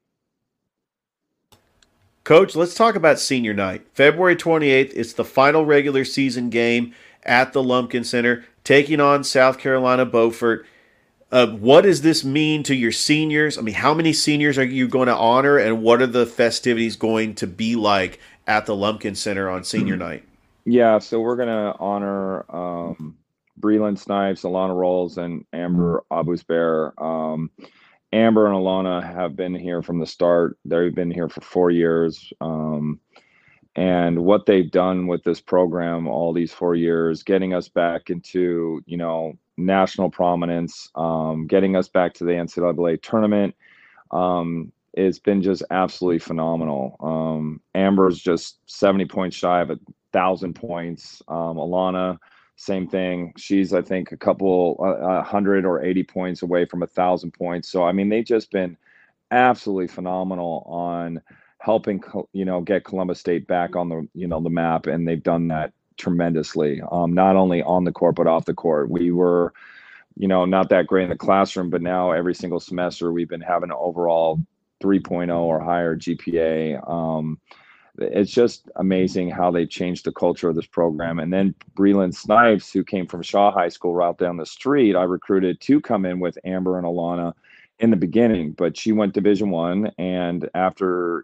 Speaker 9: Coach, let's talk about senior night. February 28th, it's the final regular season game at the Lumpkin Center, taking on South Carolina Beaufort. What does this mean to your seniors? I mean, how many seniors are you going to honor, and what are the festivities going to be like at the Lumpkin Center on senior night?
Speaker 15: Yeah, so we're going to honor Breland Snipes, Alana Rolls, and Amber Abuzbe. Amber and Alana have been here from the start. They've been here for 4 years. And what they've done with this program all these 4 years, getting us back into, national prominence, getting us back to the NCAA tournament, it's been just absolutely phenomenal. Amber's just 70 points shy of 1,000 points. Alana, same thing. She's, I think, a couple 100 or 80 points away from 1,000 points. So, I mean, they've just been absolutely phenomenal on helping, get Columbus State back on the, the map. And they've done that tremendously, not only on the court, but off the court. We were, not that great in the classroom, but now every single semester we've been having an overall 3.0 or higher GPA. It's just amazing how they changed the culture of this program. And then Breland Snipes, who came from Shaw High School right down the street, I recruited to come in with Amber and Alana in the beginning, but she went Division I. And after,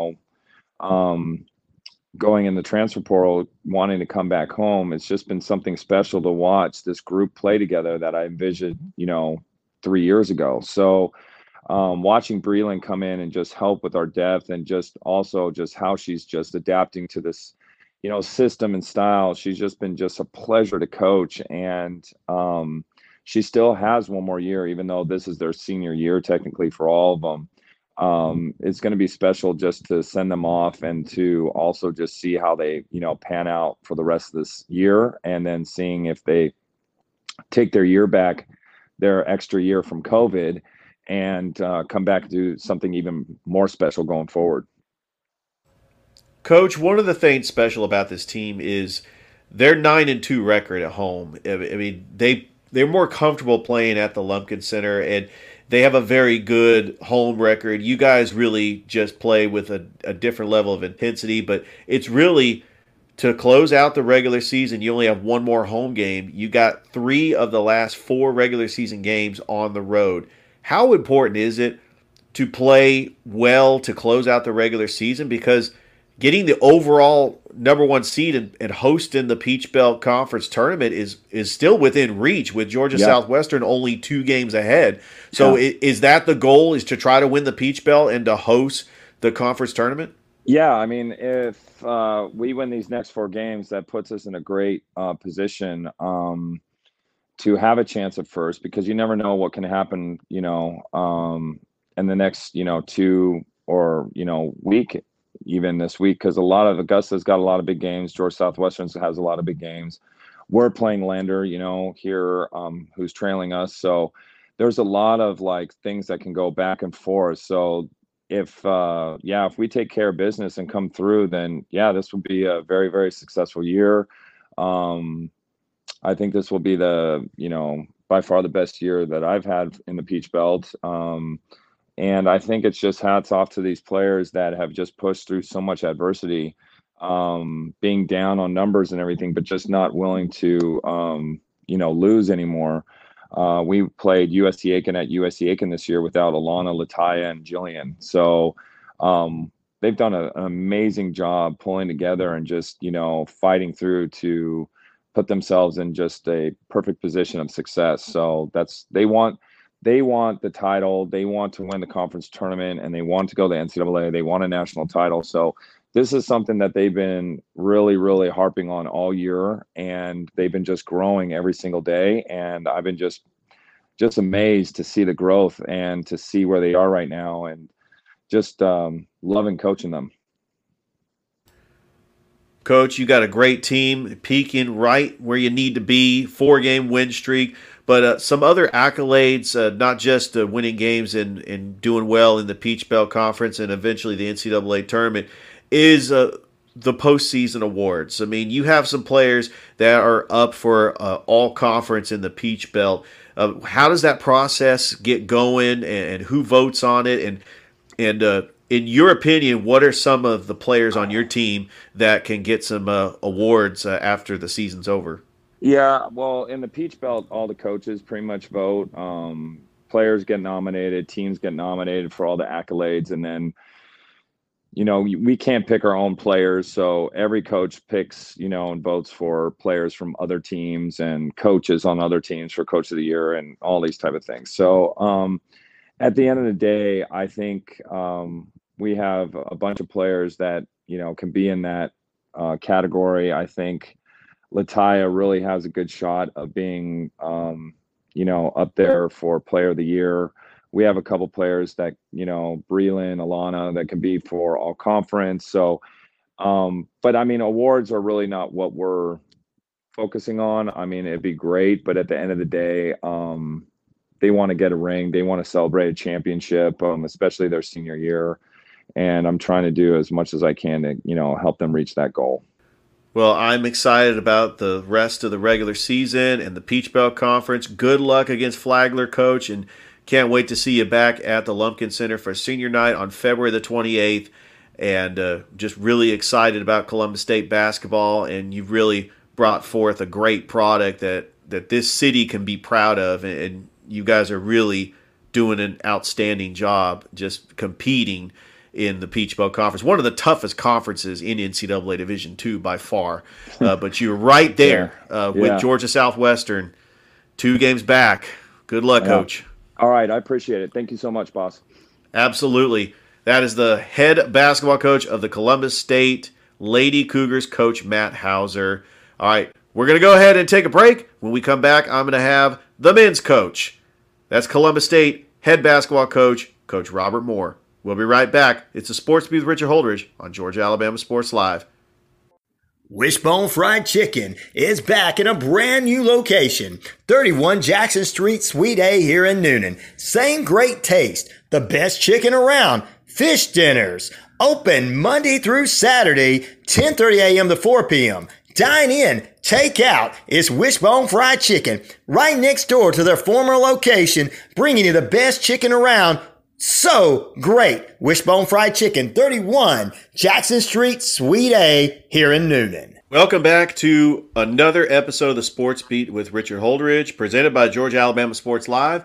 Speaker 15: going in the transfer portal, wanting to come back home, it's just been something special to watch this group play together that I envisioned, 3 years ago. So watching Breland come in and just help with our depth, and just also just how she's just adapting to this, system and style. She's just been just a pleasure to coach. And she still has one more year, even though this is their senior year technically for all of them. It's going to be special just to send them off and to also just see how they, pan out for the rest of this year, and then seeing if they take their year back, their extra year from COVID, and come back and do something even more special going forward.
Speaker 9: Coach, one of the things special about this team is their 9-2 record at home. I mean, they're more comfortable playing at the Lumpkin Center, and they have a very good home record. You guys really just play with a different level of intensity, but it's really to close out the regular season. You only have one more home game. You got 3 of the last 4 regular season games on the road. How important is it to play well to close out the regular season? Because getting the overall number 1 seed and hosting the Peach Belt Conference tournament is still within reach, with Georgia Southwestern only 2 games ahead. So is that the goal, is to try to win the Peach Belt and to host the conference tournament?
Speaker 15: Yeah, I mean, if we win these next 4 games, that puts us in a great position to have a chance at first, because you never know what can happen, in the next, 2 or, week, even this week, because a lot of Augusta's got a lot of big games. Georgia Southwestern has a lot of big games. We're playing Lander, here, who's trailing us. So there's a lot of things that can go back and forth. So if we take care of business and come through, then this will be a very, very successful year. I think this will be the, by far the best year that I've had in the Peach Belt. And I think it's just hats off to these players that have just pushed through so much adversity, being down on numbers and everything, but just not willing to, lose anymore. We played USC Aiken at USC Aiken this year without Alana, Lataya, and Jillian. So they've done an amazing job pulling together and just, fighting through to put themselves in just a perfect position of success. So they want the title, they want to win the conference tournament, and they want to go to the NCAA. They want a national title. So this is something that they've been really, really harping on all year, and they've been just growing every single day. And I've been just amazed to see the growth and to see where they are right now, and just loving coaching them.
Speaker 9: Coach, you got a great team, peaking right where you need to be, 4-game win streak, but some other accolades, not just winning games and doing well in the Peach Belt Conference and eventually the NCAA tournament, is the postseason awards. I mean, you have some players that are up for all conference in the Peach Belt. How does that process get going, and who votes on it? And in your opinion, what are some of the players on your team that can get some awards after the season's over?
Speaker 15: Yeah, well, in the Peach Belt, all the coaches pretty much vote. Players get nominated, teams get nominated for all the accolades, and then, we can't pick our own players, so every coach picks, and votes for players from other teams and coaches on other teams for Coach of the Year and all these type of things. So at the end of the day, I think we have a bunch of players that, can be in that category. I think Lataya really has a good shot of being, up there for Player of the Year. We have a couple players that, Breland, Alana, that can be for all conference. So, but I mean, awards are really not what we're focusing on. I mean, it'd be great, but at the end of the day, they want to get a ring. They want to celebrate a championship, especially their senior year. And I'm trying to do as much as I can to, help them reach that goal.
Speaker 9: Well, I'm excited about the rest of the regular season and the Peach Belt Conference. Good luck against Flagler, Coach, and can't wait to see you back at the Lumpkin Center for senior night on February the 28th. And just really excited about Columbus State basketball, and you've really brought forth a great product that this city can be proud of, and you guys are really doing an outstanding job just competing in the Peach Belt Conference, one of the toughest conferences in NCAA Division II by far. But you're right there with Georgia Southwestern, 2 games back. Good luck, Coach.
Speaker 15: All right, I appreciate it. Thank you so much, boss.
Speaker 9: Absolutely. That is the head basketball coach of the Columbus State Lady Cougars, Coach Matt Hauser. All right, we're going to go ahead and take a break. When we come back, I'm going to have the men's coach. That's Columbus State head basketball coach, Coach Robert Moore. We'll be right back. It's the Sports Beat with Richard Holdridge on Georgia Alabama Sports Live.
Speaker 10: Wishbone Fried Chicken is back in a brand new location, 31 Jackson Street, Suite A here in Noonan. Same great taste, the best chicken around, fish dinners, open Monday through Saturday, 10:30 a.m. to 4 p.m. Dine in, take out. It's Wishbone Fried Chicken, right next door to their former location, bringing you the best chicken around. So great. Wishbone Fried Chicken, 31 Jackson Street, Suite A here in Noonan.
Speaker 9: Welcome back to another episode of the Sports Beat with Richard Holdridge, presented by Georgia Alabama Sports Live.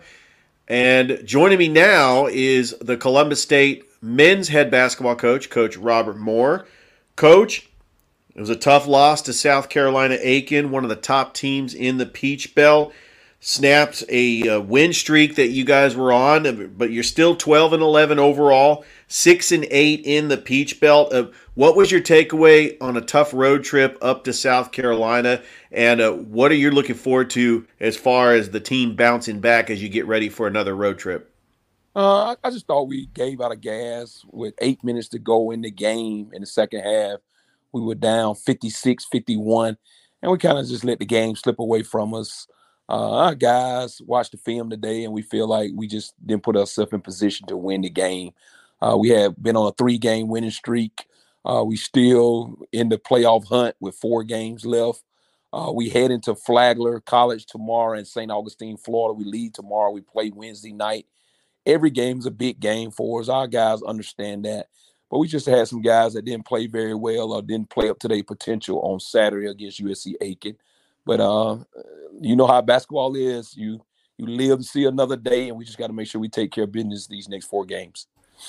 Speaker 9: And joining me now is the Columbus State men's head basketball coach, Coach Robert Moore. Coach, it was a tough loss to South Carolina Aiken, one of the top teams in the Peach Belt. Snapped a win streak that you guys were on, but you're still 12-11 overall, 6-8 in the Peach Belt. What was your takeaway on a tough road trip up to South Carolina, and what are you looking forward to as far as the team bouncing back as you get ready for another road trip?
Speaker 16: I just thought we gave out of gas with 8 minutes to go in the game in the second half. We were down 56-51, and we kind of just let the game slip away from us. Our guys watched the film today, and we feel like we just didn't put ourselves in position to win the game. We have been on a 3-game winning streak. We still in the playoff hunt with 4 games left. We head into Flagler College tomorrow in St. Augustine, Florida. We leave tomorrow. We play Wednesday night. Every game's a big game for us. Our guys understand that. But we just had some guys that didn't play very well or didn't play up to their potential on Saturday against USC Aiken. But you know how basketball is. You live to see another day, and we just got to make sure we take care of business these next 4 games.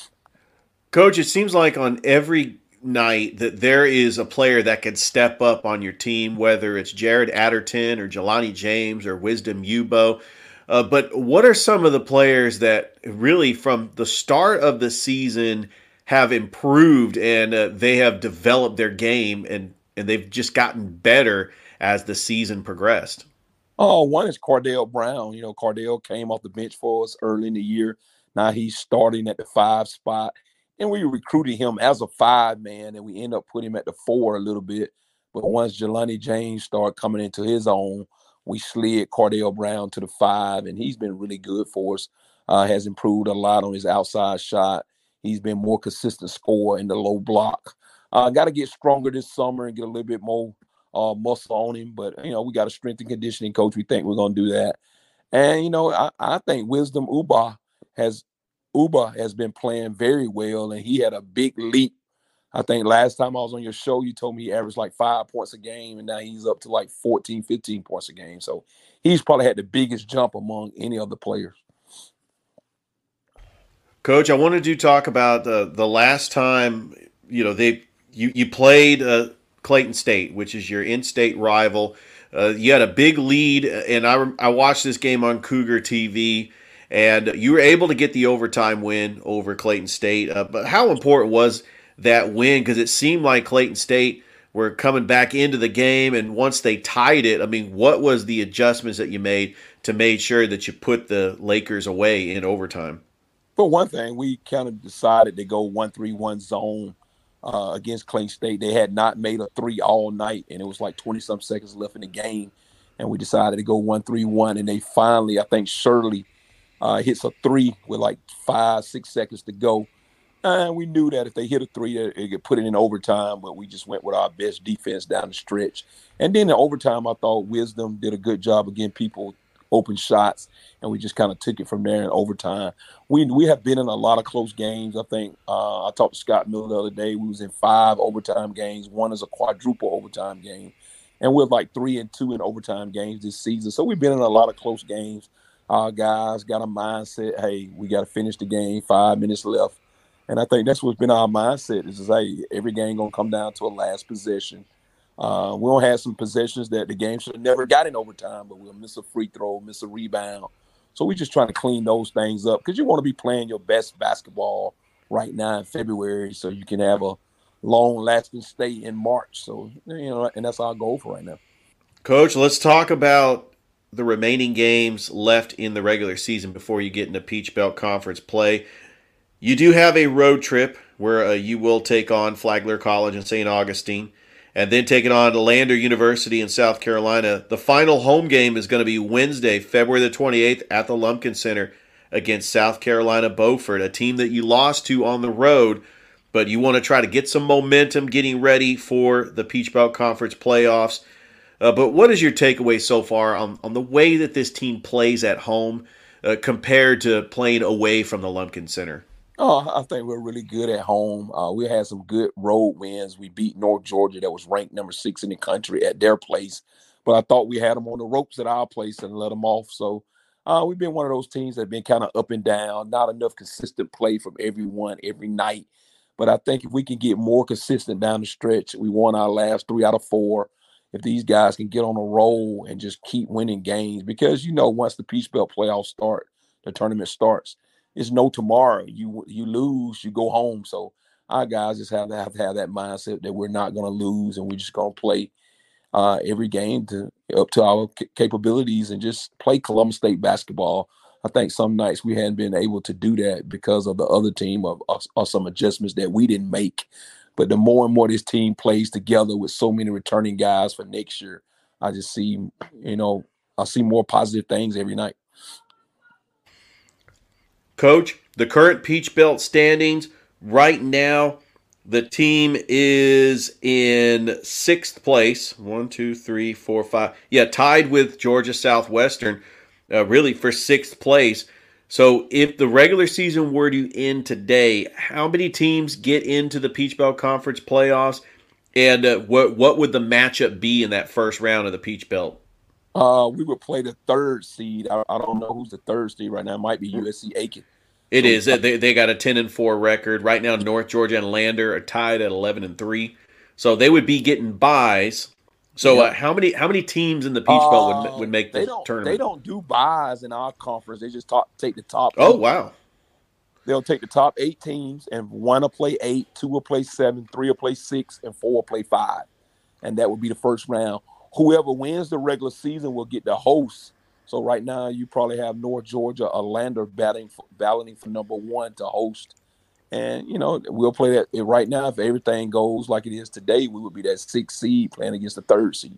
Speaker 9: Coach, it seems like on every night that there is a player that can step up on your team, whether it's Jared Adderton or Jelani James or Wisdom Ubo. But what are some of the players that really from the start of the season have improved and they have developed their game and they've just gotten better as the season progressed?
Speaker 16: Oh, one is Cardell Brown. You know, Cardell came off the bench for us early in the year. Now he's starting at the 5 spot. And we recruited him as a 5-man, and we end up putting him at the 4 a little bit. But once Jelani James started coming into his own, we slid Cardell Brown to the 5, and he's been really good for us. Has improved a lot on his outside shot. He's been more consistent scorer in the low block. Got to get stronger this summer and get a little bit more muscle on him. But, you know, we got a strength and conditioning coach. We think we're going to do that. And, you know, I think Wisdom Uba has been playing very well, and he had a big leap. I think last time I was on your show, you told me he averaged like 5 points a game, and now he's up to like 14, 15 points a game. So he's probably had the biggest jump among any of the players.
Speaker 9: Coach, I wanted to talk about the last time, you know, you played Clayton State, which is your in-state rival. You had a big lead, and I watched this game on Cougar TV, and you were able to get the overtime win over Clayton State. But how important was that win? Because it seemed like Clayton State were coming back into the game, and once they tied it, I mean, what was the adjustments that you made to make sure that you put the Lakers away in overtime?
Speaker 16: For one thing, we kind of decided to go 1-3-1 zone against Clayton State. They had not made a three all night, and it was like 20-some seconds left in the game, and we decided to go 1-3-1, and they finally, I think Shirley hits a three with like 5-6 seconds to go. And we knew that if they hit a three, it could put it in overtime, but we just went with our best defense down the stretch. And then in overtime, I thought Wisdom did a good job of getting people open shots, and we just kind of took it from there in overtime. We have been in a lot of close games. I think I talked to Scott Miller the other day. We was in 5 overtime games. One is a quadruple overtime game. And we're like 3-2 in overtime games this season. So we've been in a lot of close games. Our guys got a mindset, hey, we got to finish the game, 5 minutes left. And I think that's what's been our mindset is, hey, every game going to come down to a last possession. We don't have some possessions that the game should have never got in overtime, but we'll miss a free throw, miss a rebound. So we're just trying to clean those things up because you want to be playing your best basketball right now in February so you can have a long-lasting stay in March. So, and that's our goal for right now.
Speaker 9: Coach, let's talk about the remaining games left in the regular season before you get into Peach Belt Conference play. You do have a road trip where you will take on Flagler College in St. Augustine and then take it on to Lander University in South Carolina. The final home game is going to be Wednesday, February the 28th at the Lumpkin Center against South Carolina Beaufort, a team that you lost to on the road, but you want to try to get some momentum getting ready for the Peach Belt Conference playoffs. But what is your takeaway so far on the way that this team plays at home compared to playing away from the Lumpkin Center?
Speaker 16: Oh, I think we're really good at home. We had some good road wins. We beat North Georgia that was ranked number 6 in the country at their place. But I thought we had them on the ropes at our place and let them off. So we've been one of those teams that have been kind of up and down, not enough consistent play from everyone every night. But I think if we can get more consistent down the stretch, we won our last 3 out of 4. If these guys can get on a roll and just keep winning games, because, once the Peach Belt playoffs start, the tournament starts, it's no tomorrow. You lose, you go home. So our guys just have to have that mindset that we're not going to lose, and we're just going to play every game up to our capabilities and just play Columbus State basketball. I think some nights we hadn't been able to do that because of the other team or some adjustments that we didn't make. But the more and more this team plays together with so many returning guys for next year, I just see, I see more positive things every night.
Speaker 9: Coach, the current Peach Belt standings right now, the team is in 6th place. 1, 2, 3, 4, 5. Yeah, tied with Georgia Southwestern, really for 6th place. So if the regular season were to end today, how many teams get into the Peach Belt Conference playoffs? And what would the matchup be in that first round of the Peach Belt?
Speaker 16: We would play the 3rd seed. I don't know who's the 3rd seed right now. It might be USC Aiken.
Speaker 9: It is. They got a 10-4 record. Right now, North Georgia and Lander are tied at 11-3. So they would be getting buys. So how many teams in the Peach Belt would make the tournament?
Speaker 16: They don't do buys in our conference. They just take the top.
Speaker 9: Oh, wow.
Speaker 16: They'll take the top 8 teams, and 1 will play 8, 2 will play 7, 3 will play 6, and 4 will play 5. And that would be the first round. Whoever wins the regular season will get the host. So right now you probably have North Georgia or Lander battling for number 1 to host. And, we'll play that right now. If everything goes like it is today, we would be that 6th seed playing against the 3rd seed.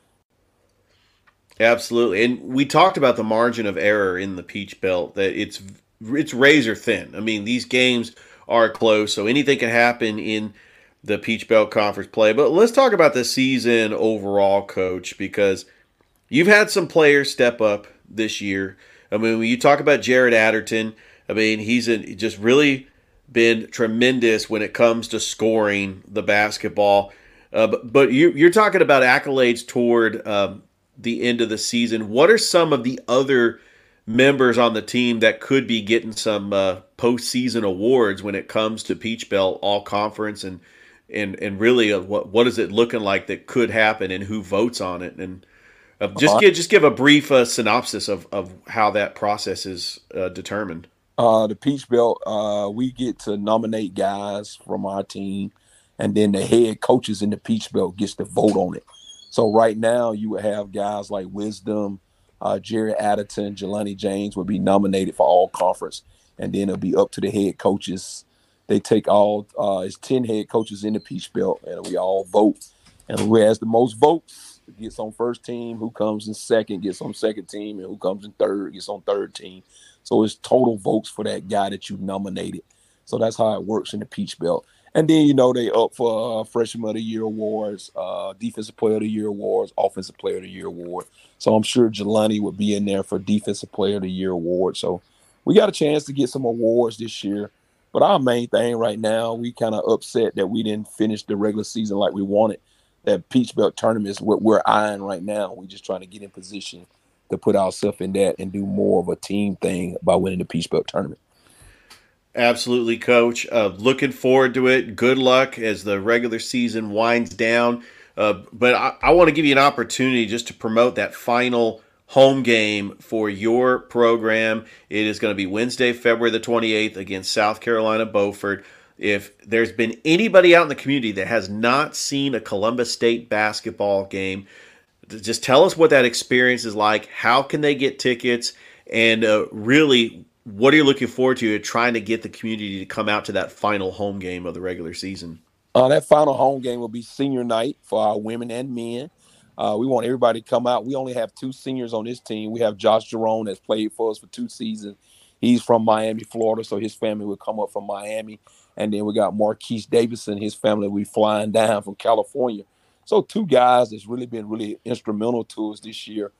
Speaker 9: Absolutely. And we talked about the margin of error in the Peach Belt, that it's razor thin. I mean, these games are close, so anything can happen in the Peach Belt Conference play. But let's talk about the season overall, Coach, because you've had some players step up this year. I mean, when you talk about Jared Adderton, I mean, he's just really been tremendous when it comes to scoring the basketball. But you're talking about accolades toward the end of the season. What are some of the other members on the team that could be getting some postseason awards when it comes to Peach Belt All Conference and really what is it looking like that could happen and who votes on it? And just give a brief synopsis of how that process is determined.
Speaker 16: The Peach Belt, we get to nominate guys from our team, and then the head coaches in the Peach Belt gets to vote on it. So right now you would have guys like Wisdom, Jerry Addington, Jelani James would be nominated for all conference, and then it'll be up to the head coaches. They take all it's 10 head coaches in the Peach Belt, and we all vote. And who has the most votes gets on first team, who comes in second gets on second team, and who comes in third gets on third team. So it's total votes for that guy that you nominated. So that's how it works in the Peach Belt. And then, you know, they up for Freshman of the Year awards, Defensive Player of the Year awards, Offensive Player of the Year award. So I'm sure Jelani would be in there for Defensive Player of the Year award. So we got a chance to get some awards this year. But our main thing right now, we kind of upset that we didn't finish the regular season like we wanted. That Peach Belt tournament is what we're eyeing right now. We're just trying to get in position to put ourselves in that and do more of a team thing by winning the Peach Belt tournament.
Speaker 9: Absolutely, Coach. Looking forward to it. Good luck as the regular season winds down. But I want to give you an opportunity just to promote that final home game for your program. It is going to be Wednesday, February the 28th against South Carolina Beaufort. If there's been anybody out in the community that has not seen a Columbus State basketball game, just tell us what that experience is like. How can they get tickets? And really, what are you looking forward to trying to get the community to come out to that final home game of the regular season?
Speaker 16: That final home game will be senior night for our women and men. We want everybody to come out. We only have 2 seniors on this team. We have Josh Jerome that's played for us for 2 seasons. He's from Miami, Florida, so his family will come up from Miami. And then we got Marquise Davidson. His family will be flying down from California. So 2 guys that's really been really instrumental to us this year.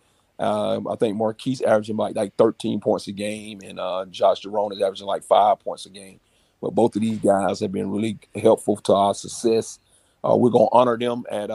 Speaker 16: I think Marquise averaging like 13 points a game, and Josh Jerome is averaging like 5 points a game. But both of these guys have been really helpful to our success. We're going to honor them at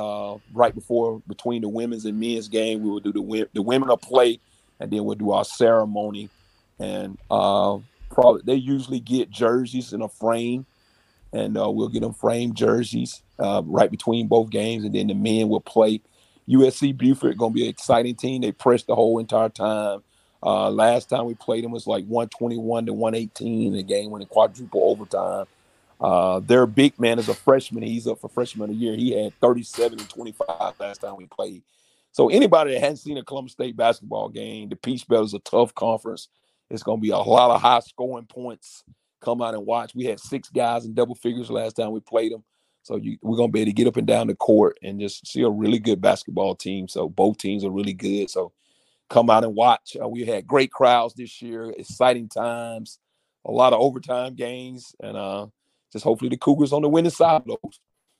Speaker 16: between the women's and men's game. We will do the women will play, and then we'll do our ceremony. And probably they usually get jerseys in a frame, and we'll get them framed jerseys right between both games, and then the men will play. USC Beaufort going to be an exciting team. They pressed the whole entire time. Last time we played them was like 121 to 118 in the game when the quadruple overtime. Their big man is a freshman. He's up for Freshman of the Year. He had 37 and 25 last time we played. So anybody that hasn't seen a Columbus State basketball game, the Peach Belt is a tough conference. It's going to be a lot of high-scoring points. Come out and watch. We had 6 guys in double figures last time we played them. So we're going to be able to get up and down the court and just see a really good basketball team. So both teams are really good. So come out and watch. We had great crowds this year, exciting times, a lot of overtime games, and just hopefully the Cougars on the winning side of those.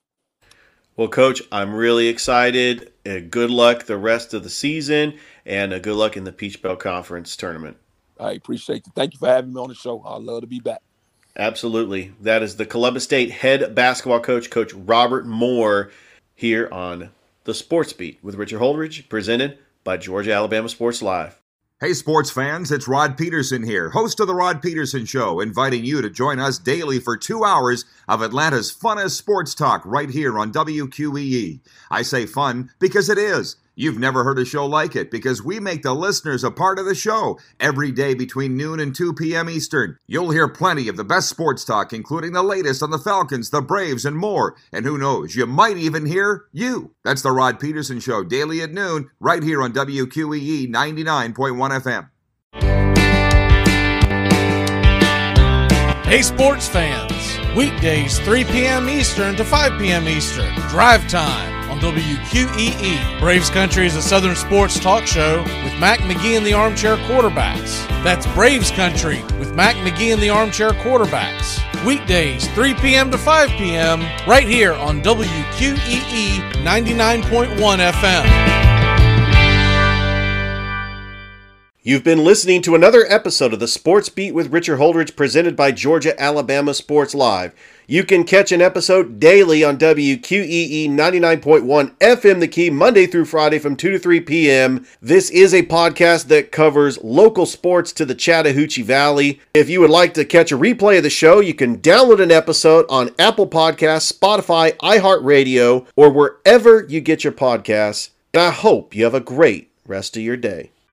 Speaker 9: Well, Coach, I'm really excited. Good luck the rest of the season, and good luck in the Peach Belt Conference tournament.
Speaker 16: I appreciate it. Thank you for having me on the show. I'd love to be back.
Speaker 9: Absolutely. That is the Columbus State head basketball coach, Coach Robert Moore, here on the Sports Beat with Richard Holdridge, presented by Georgia Alabama Sports Live.
Speaker 17: Hey, sports fans, it's Rod Peterson here, host of The Rod Peterson Show, inviting you to join us daily for 2 hours of Atlanta's funnest sports talk right here on WQEE. I say fun because it is. You've never heard a show like it because we make the listeners a part of the show every day between noon and 2 p.m. Eastern. You'll hear plenty of the best sports talk, including the latest on the Falcons, the Braves, and more. And who knows, you might even hear you. That's the Rod Peterson Show, daily at noon, right here on WQEE 99.1 FM.
Speaker 18: Hey, sports fans. Weekdays, 3 p.m. Eastern to 5 p.m. Eastern. Drive time on WQEE. Braves Country is a Southern sports talk show with Mac McGee and the Armchair Quarterbacks. That's Braves Country with Mac McGee and the Armchair Quarterbacks. Weekdays, 3 p.m. to 5 p.m. right here on WQEE 99.1 FM.
Speaker 9: You've been listening to another episode of the Sports Beat with Richard Holdridge, presented by Georgia Alabama Sports Live. You can catch an episode daily on WQEE 99.1 FM The Key, Monday through Friday from 2 to 3 p.m. This is a podcast that covers local sports to the Chattahoochee Valley. If you would like to catch a replay of the show, you can download an episode on Apple Podcasts, Spotify, iHeartRadio, or wherever you get your podcasts. And I hope you have a great rest of your day.